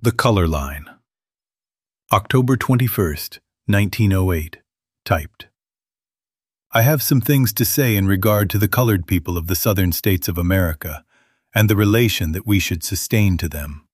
The Color Line. October 21st, 1908. Typed. I have some things to say in regard to the colored people of the southern states of America and the relation that we should sustain to them.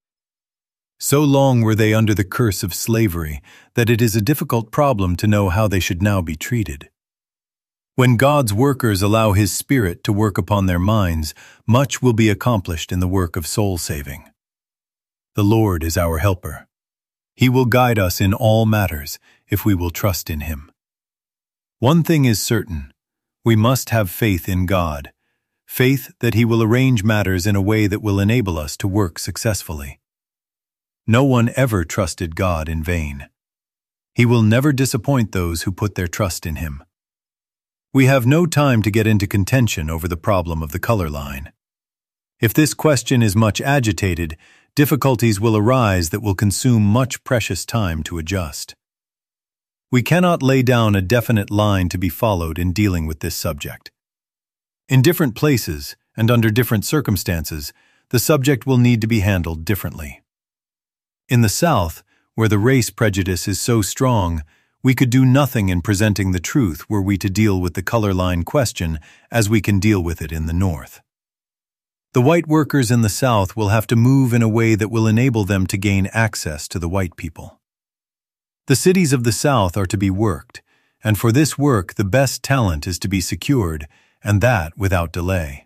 So long were they under the curse of slavery that it is a difficult problem to know how they should now be treated. When God's workers allow His Spirit to work upon their minds, much will be accomplished in the work of soul-saving. The Lord is our helper. He will guide us in all matters if we will trust in Him. One thing is certain: we must have faith in God, faith that He will arrange matters in a way that will enable us to work successfully. No one ever trusted God in vain. He will never disappoint those who put their trust in Him. We have no time to get into contention over the problem of the color line. If this question is much agitated, difficulties will arise that will consume much precious time to adjust. We cannot lay down a definite line to be followed in dealing with this subject. In different places and under different circumstances, the subject will need to be handled differently. In the South, where the race prejudice is so strong, we could do nothing in presenting the truth were we to deal with the color line question as we can deal with it in the North. The white workers in the South will have to move in a way that will enable them to gain access to the white people. The cities of the South are to be worked, and for this work the best talent is to be secured, and that without delay.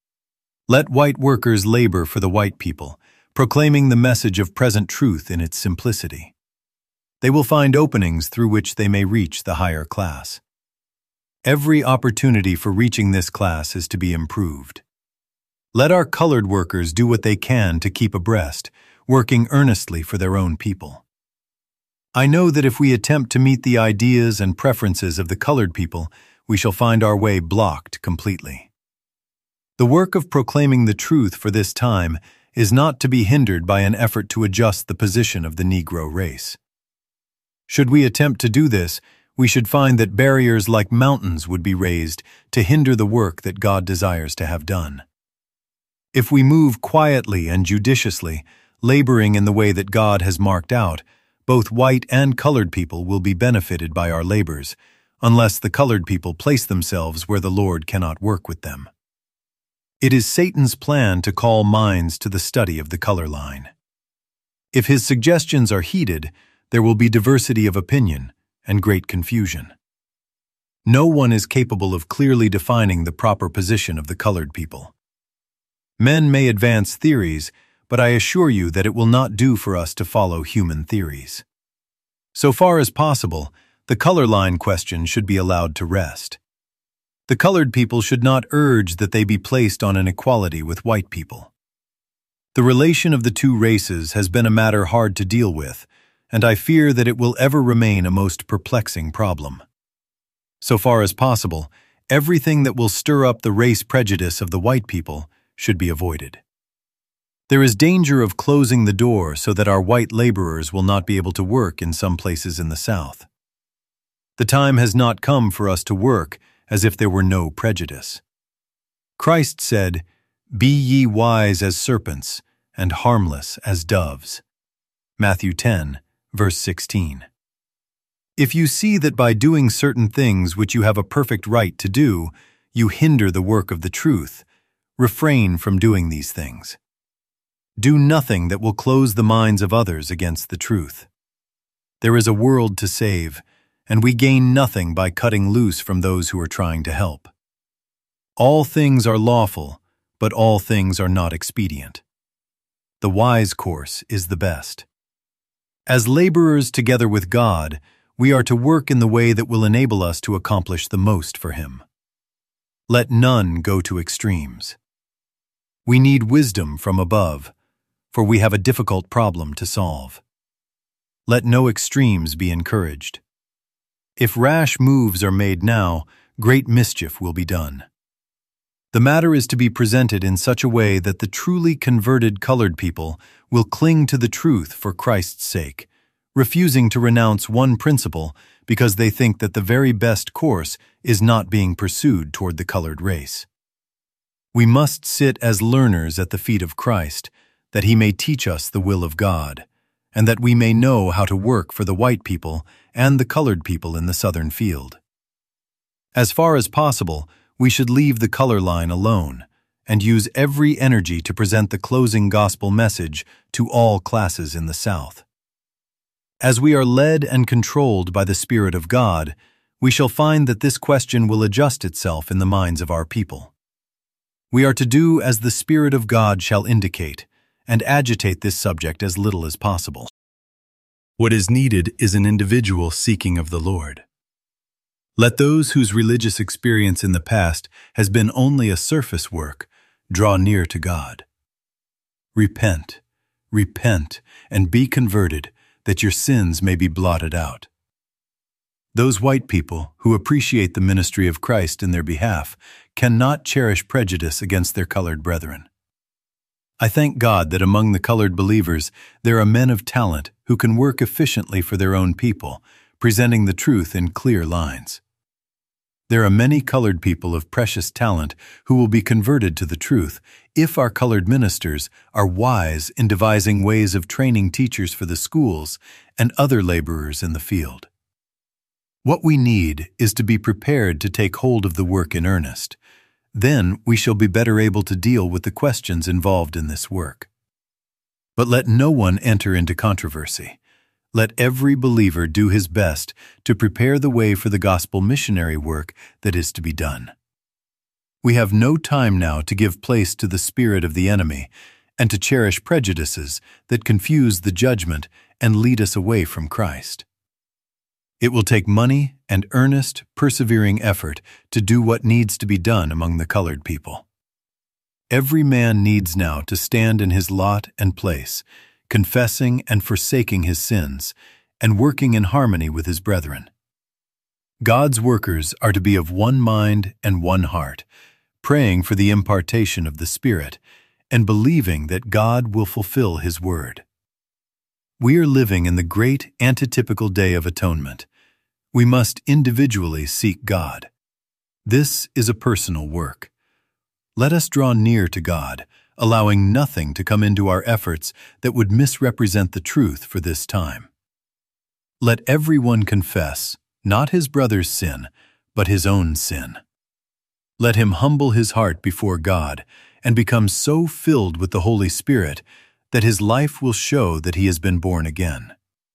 Let white workers labor for the white people, proclaiming the message of present truth in its simplicity. They will find openings through which they may reach the higher class. Every opportunity for reaching this class is to be improved. Let our colored workers do what they can to keep abreast, working earnestly for their own people. I know that if we attempt to meet the ideas and preferences of the colored people, we shall find our way blocked completely. The work of proclaiming the truth for this time is not to be hindered by an effort to adjust the position of the Negro race. Should we attempt to do this, we should find that barriers like mountains would be raised to hinder the work that God desires to have done. If we move quietly and judiciously, laboring in the way that God has marked out, both white and colored people will be benefited by our labors, unless the colored people place themselves where the Lord cannot work with them. It is Satan's plan to call minds to the study of the color line. If his suggestions are heeded, there will be diversity of opinion and great confusion. No one is capable of clearly defining the proper position of the colored people. Men may advance theories, but I assure you that it will not do for us to follow human theories. So far as possible, the color line question should be allowed to rest. The colored people should not urge that they be placed on an equality with white people. The relation of the two races has been a matter hard to deal with, and I fear that it will ever remain a most perplexing problem. So far as possible, everything that will stir up the race prejudice of the white people should be avoided. There is danger of closing the door so that our white laborers will not be able to work in some places in the South. The time has not come for us to work as if there were no prejudice. Christ said, "Be ye wise as serpents and harmless as doves." Matthew 10, verse 16. If you see that by doing certain things which you have a perfect right to do, you hinder the work of the truth, refrain from doing these things. Do nothing that will close the minds of others against the truth. There is a world to save, and we gain nothing by cutting loose from those who are trying to help. All things are lawful, but all things are not expedient. The wise course is the best. As laborers together with God, we are to work in the way that will enable us to accomplish the most for Him. Let none go to extremes. We need wisdom from above, for we have a difficult problem to solve. Let no extremes be encouraged. If rash moves are made now, great mischief will be done. The matter is to be presented in such a way that the truly converted colored people will cling to the truth for Christ's sake, refusing to renounce one principle because they think that the very best course is not being pursued toward the colored race. We must sit as learners at the feet of Christ, that He may teach us the will of God, and that we may know how to work for the white people and the colored people in the Southern field. As far as possible, we should leave the color line alone and use every energy to present the closing gospel message to all classes in the South. As we are led and controlled by the Spirit of God, we shall find that this question will adjust itself in the minds of our people. We are to do as the Spirit of God shall indicate, and agitate this subject as little as possible. What is needed is an individual seeking of the Lord. Let those whose religious experience in the past has been only a surface work draw near to God. Repent, repent, and be converted, that your sins may be blotted out. Those white people who appreciate the ministry of Christ in their behalf cannot cherish prejudice against their colored brethren. I thank God that among the colored believers there are men of talent who can work efficiently for their own people, presenting the truth in clear lines. There are many colored people of precious talent who will be converted to the truth if our colored ministers are wise in devising ways of training teachers for the schools and other laborers in the field. What we need is to be prepared to take hold of the work in earnest. Then we shall be better able to deal with the questions involved in this work. But let no one enter into controversy. Let every believer do his best to prepare the way for the gospel missionary work that is to be done. We have no time now to give place to the spirit of the enemy and to cherish prejudices that confuse the judgment and lead us away from Christ. It will take money and earnest, persevering effort to do what needs to be done among the colored people. Every man needs now to stand in his lot and place, confessing and forsaking his sins, and working in harmony with his brethren. God's workers are to be of one mind and one heart, praying for the impartation of the Spirit, and believing that God will fulfill His word. We are living in the great antitypical day of atonement. We must individually seek God. This is a personal work. Let us draw near to God, allowing nothing to come into our efforts that would misrepresent the truth for this time. Let everyone confess, not his brother's sin, but his own sin. Let him humble his heart before God and become so filled with the Holy Spirit that his life will show that he has been born again.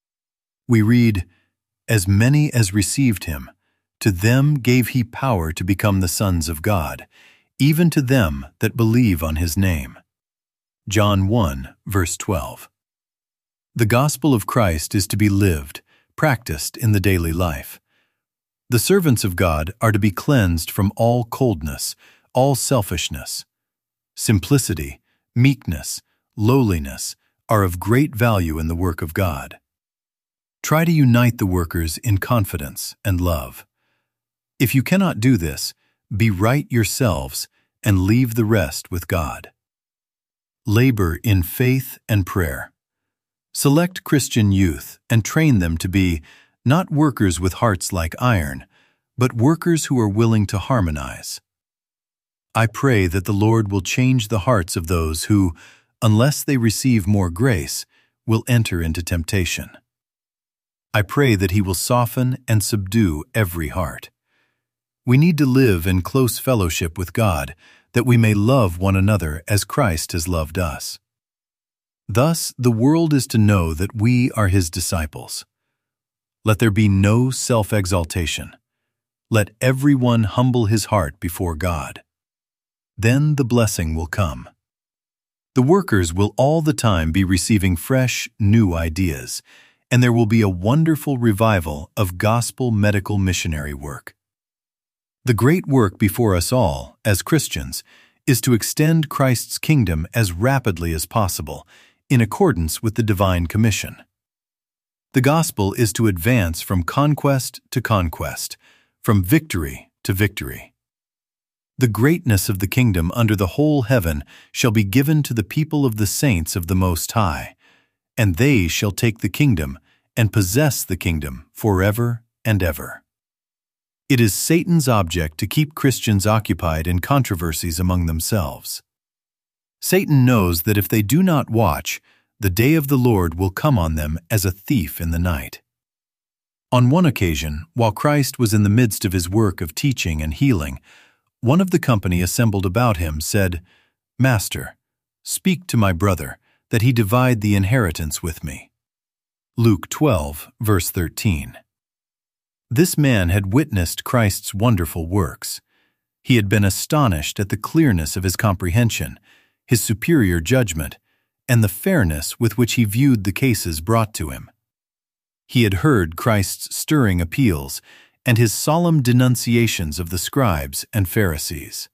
We read, "As many as received him, to them gave he power to become the sons of God, even to them that believe on his name." John 1, verse 12. The gospel of Christ is to be lived, practiced in the daily life. The servants of God are to be cleansed from all coldness, all selfishness. Simplicity, meekness, lowliness are of great value in the work of God. Try to unite the workers in confidence and love. If you cannot do this, be right yourselves and leave the rest with God. Labor in faith and prayer. Select Christian youth and train them to be not workers with hearts like iron, but workers who are willing to harmonize. I pray that the Lord will change the hearts of those who, unless they receive more grace, will enter into temptation. I pray that He will soften and subdue every heart. We need to live in close fellowship with God, that we may love one another as Christ has loved us. Thus, the world is to know that we are His disciples. Let there be no self-exaltation. Let everyone humble his heart before God. Then the blessing will come. The workers will all the time be receiving fresh, new ideas, and there will be a wonderful revival of gospel medical missionary work. The great work before us all, as Christians, is to extend Christ's kingdom as rapidly as possible, in accordance with the divine commission. The gospel is to advance from conquest to conquest, from victory to victory. The greatness of the kingdom under the whole heaven shall be given to the people of the saints of the Most High, and they shall take the kingdom and possess the kingdom forever and ever. It is Satan's object to keep Christians occupied in controversies among themselves. Satan knows that if they do not watch, the day of the Lord will come on them as a thief in the night. On one occasion, while Christ was in the midst of his work of teaching and healing, one of the company assembled about him said, "Master, speak to my brother, that he divide the inheritance with me." Luke 12, verse 13. This man had witnessed Christ's wonderful works. He had been astonished at the clearness of his comprehension, his superior judgment, and the fairness with which he viewed the cases brought to him. He had heard Christ's stirring appeals and his solemn denunciations of the scribes and Pharisees.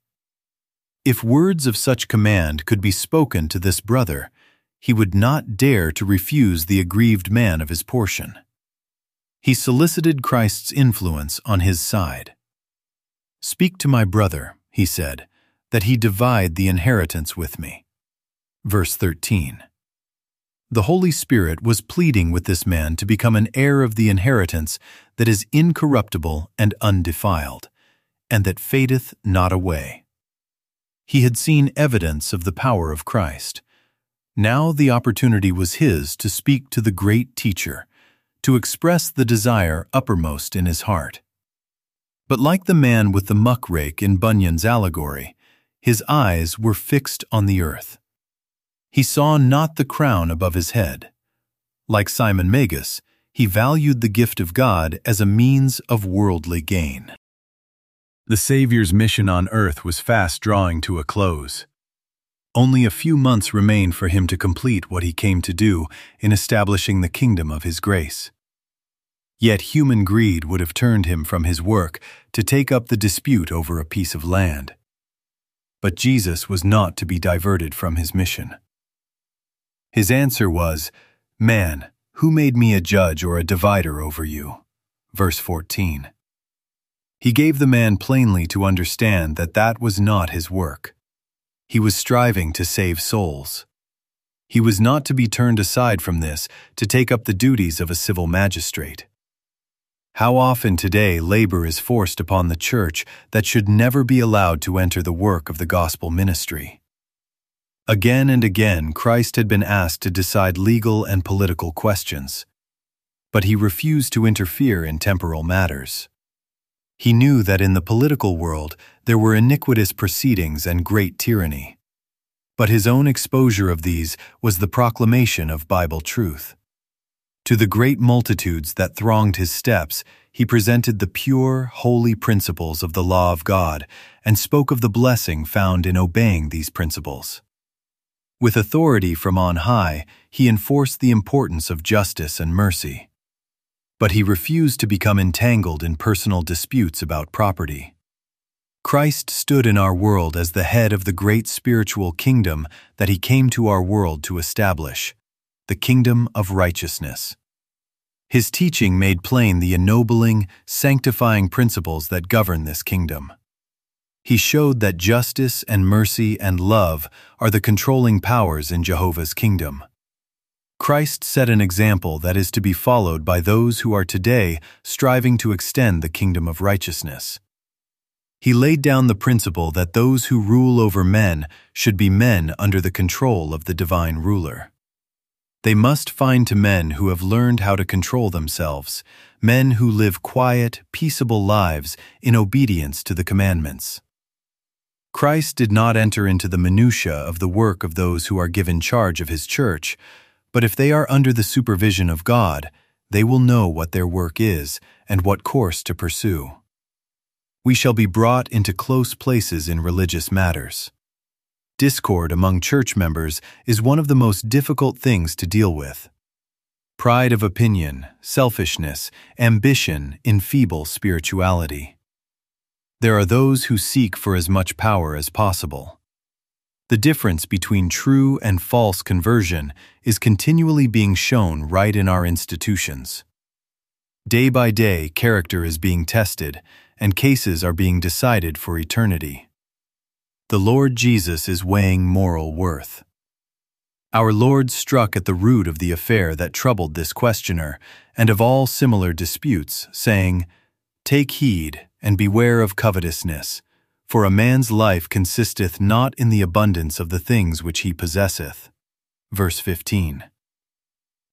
If words of such command could be spoken to this brother, he would not dare to refuse the aggrieved man of his portion. He solicited Christ's influence on his side. "Speak to my brother," he said, "that he divide the inheritance with me." Verse 13. The Holy Spirit was pleading with this man to become an heir of the inheritance that is incorruptible and undefiled, and that fadeth not away. He had seen evidence of the power of Christ. Now the opportunity was his to speak to the great teacher, to express the desire uppermost in his heart. But like the man with the muckrake in Bunyan's allegory, his eyes were fixed on the earth. He saw not the crown above his head. Like Simon Magus, he valued the gift of God as a means of worldly gain. The Savior's mission on earth was fast drawing to a close. Only a few months remained for him to complete what he came to do in establishing the kingdom of his grace. Yet human greed would have turned him from his work to take up the dispute over a piece of land. But Jesus was not to be diverted from his mission. His answer was, "Man, who made me a judge or a divider over you?" Verse 14. He gave the man plainly to understand that that was not his work. He was striving to save souls. He was not to be turned aside from this to take up the duties of a civil magistrate. How often today labor is forced upon the church that should never be allowed to enter the work of the gospel ministry. Again and again, Christ had been asked to decide legal and political questions, but he refused to interfere in temporal matters. He knew that in the political world there were iniquitous proceedings and great tyranny, but his own exposure of these was the proclamation of Bible truth. To the great multitudes that thronged his steps, he presented the pure, holy principles of the law of God and spoke of the blessing found in obeying these principles. With authority from on high, he enforced the importance of justice and mercy. But he refused to become entangled in personal disputes about property. Christ stood in our world as the head of the great spiritual kingdom that he came to our world to establish, the kingdom of righteousness. His teaching made plain the ennobling, sanctifying principles that govern this kingdom. He showed that justice and mercy and love are the controlling powers in Jehovah's kingdom. Christ set an example that is to be followed by those who are today striving to extend the kingdom of righteousness. He laid down the principle that those who rule over men should be men under the control of the divine ruler. They must find to men who have learned how to control themselves, men who live quiet, peaceable lives in obedience to the commandments. Christ did not enter into the minutiae of the work of those who are given charge of his church, but if they are under the supervision of God, they will know what their work is and what course to pursue. We shall be brought into close places in religious matters. Discord among church members is one of the most difficult things to deal with. Pride of opinion, selfishness, ambition enfeeble spirituality. There are those who seek for as much power as possible. The difference between true and false conversion is continually being shown right in our institutions. Day by day, character is being tested, and cases are being decided for eternity. The Lord Jesus is weighing moral worth. Our Lord struck at the root of the affair that troubled this questioner and of all similar disputes, saying, "Take heed, and beware of covetousness, for a man's life consisteth not in the abundance of the things which he possesseth." Verse 15.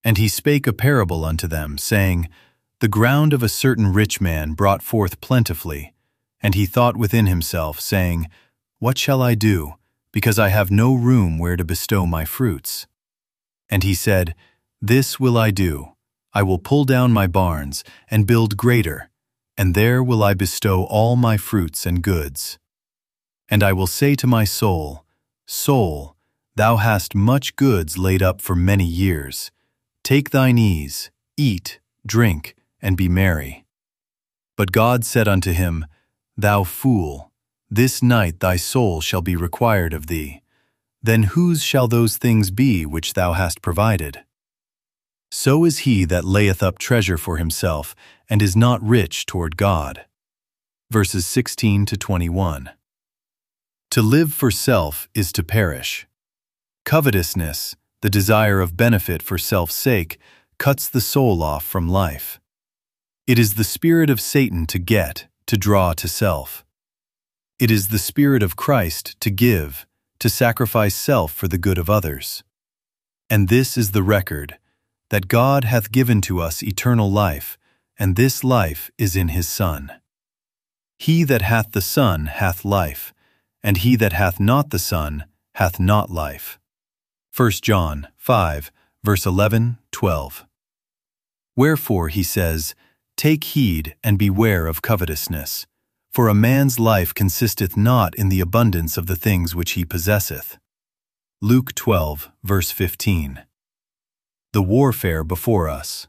And he spake a parable unto them, saying, The ground of a certain rich man brought forth plentifully. And he thought within himself, saying, What shall I do, because I have no room where to bestow my fruits? And he said, This will I do. I will pull down my barns, and build greater, and there will I bestow all my fruits and goods. And I will say to my soul, Soul, thou hast much goods laid up for many years. Take thine ease, eat, drink, and be merry. But God said unto him, Thou fool, this night thy soul shall be required of thee. Then whose shall those things be which thou hast provided? So is he that layeth up treasure for himself, and is not rich toward God. Verses 16 to 21. To live for self is to perish. Covetousness, the desire of benefit for self's sake, cuts the soul off from life. It is the spirit of Satan to get, to draw to self. It is the spirit of Christ to give, to sacrifice self for the good of others. And this is the record, that God hath given to us eternal life, and this life is in his Son. He that hath the Son hath life, and he that hath not the Son hath not life. 1 John 5, verse 11, 12. Wherefore he says, Take heed and beware of covetousness, for a man's life consisteth not in the abundance of the things which he possesseth. Luke 12, verse 15. The warfare before us.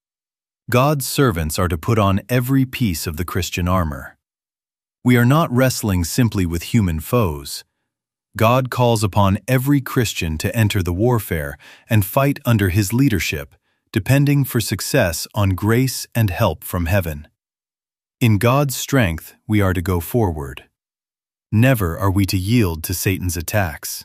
God's servants are to put on every piece of the Christian armor. We are not wrestling simply with human foes. God calls upon every Christian to enter the warfare and fight under his leadership, depending for success on grace and help from heaven. In God's strength, we are to go forward. Never are we to yield to Satan's attacks.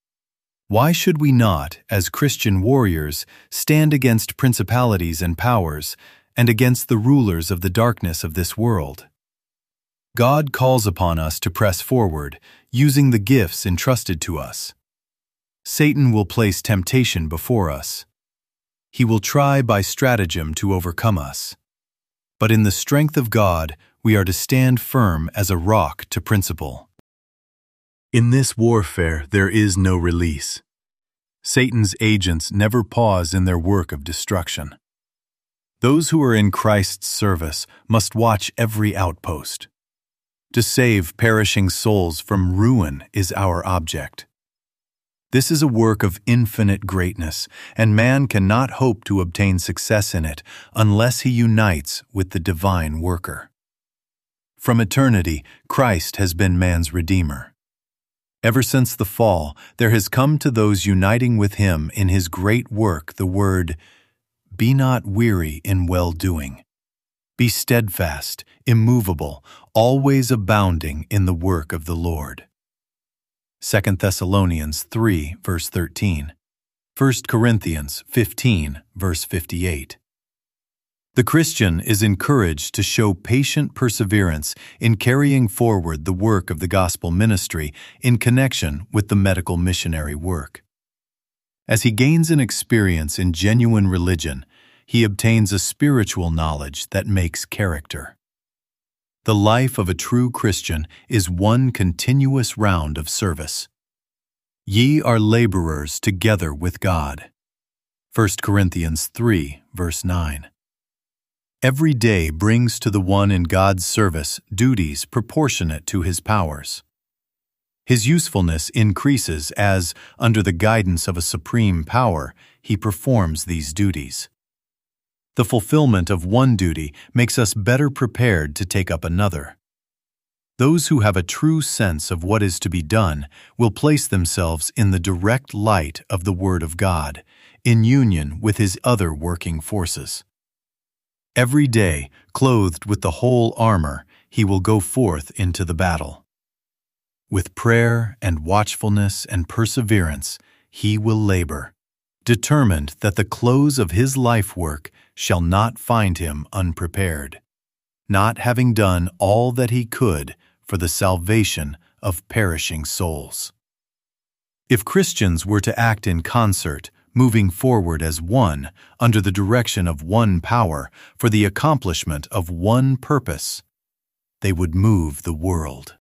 Why should we not, as Christian warriors, stand against principalities and powers and against the rulers of the darkness of this world? God calls upon us to press forward, using the gifts entrusted to us. Satan will place temptation before us. He will try by stratagem to overcome us. But in the strength of God, we are to stand firm as a rock to principle. In this warfare, there is no release. Satan's agents never pause in their work of destruction. Those who are in Christ's service must watch every outpost. To save perishing souls from ruin is our object. This is a work of infinite greatness, and man cannot hope to obtain success in it unless he unites with the divine worker. From eternity, Christ has been man's Redeemer. Ever since the fall, there has come to those uniting with him in his great work the word, Be not weary in well-doing. Be steadfast, immovable, always abounding in the work of the Lord. 2 Thessalonians 3, verse 13. 1 Corinthians 15, verse 58. The Christian is encouraged to show patient perseverance in carrying forward the work of the gospel ministry in connection with the medical missionary work. As he gains an experience in genuine religion, he obtains a spiritual knowledge that makes character. The life of a true Christian is one continuous round of service. Ye are laborers together with God. 1 Corinthians 3, verse 9. Every day brings to the one in God's service duties proportionate to his powers. His usefulness increases as, under the guidance of a supreme power, he performs these duties. The fulfillment of one duty makes us better prepared to take up another. Those who have a true sense of what is to be done will place themselves in the direct light of the Word of God, in union with His other working forces. Every day, clothed with the whole armor, he will go forth into the battle. With prayer and watchfulness and perseverance, he will labor, determined that the close of his life work shall not find him unprepared, not having done all that he could for the salvation of perishing souls. If Christians were to act in concert, moving forward as one, under the direction of one power, for the accomplishment of one purpose. They would move the world.